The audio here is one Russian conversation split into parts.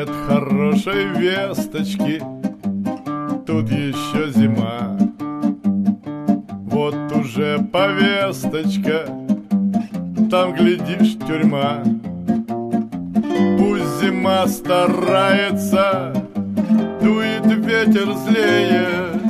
нет хорошей весточки, тут еще зима. Вот уже повесточка, там, глядишь, тюрьма. Пусть зима старается, дует ветер злее,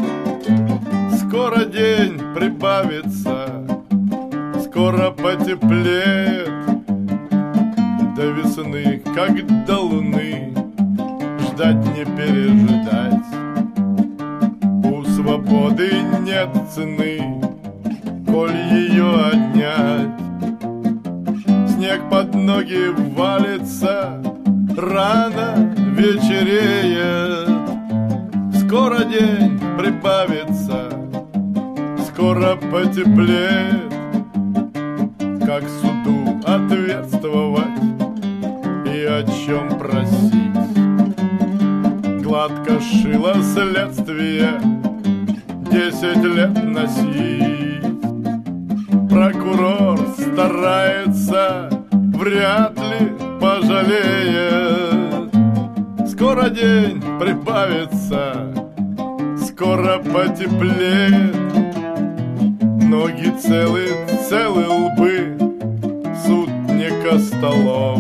скоро день прибавится, скоро потеплеет. До весны, как до луны, ждать не переждать. У свободы нет цены, коль ее отнять. Снег под ноги валится, рано вечереет. Скоро день прибавится, скоро потеплеет. Как суду ответствовать и о чем просить? Гладко шило следствие 10 лет носить. Прокурор старается, вряд ли пожалеет. Скоро день прибавится, скоро потеплеет. Ноги целы, целы лбы, суд не костолом.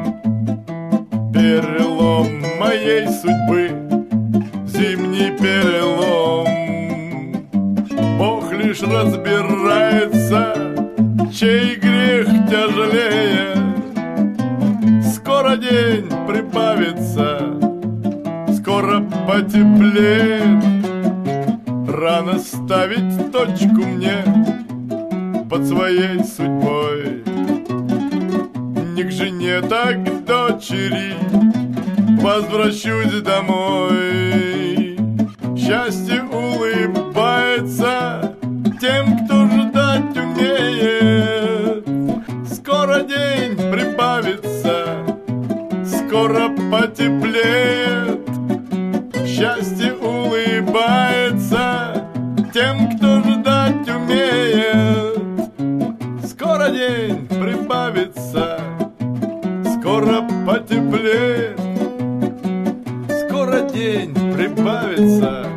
Перелом моей судьбы, зимний перелом. Бог лишь разбирается, чей грех тяжелее. Скоро день прибавится, скоро потеплеет. Рано ставить точку мне под своей судьбой. Не к жене, так к дочери возвращусь домой. Счастье улыбается тем, кто ждать умеет. Скоро день прибавится, скоро потеплеет. Счастье улыбается тем, кто ждать умеет. Скоро день прибавится, скоро потеплеет. Скоро день прибавится,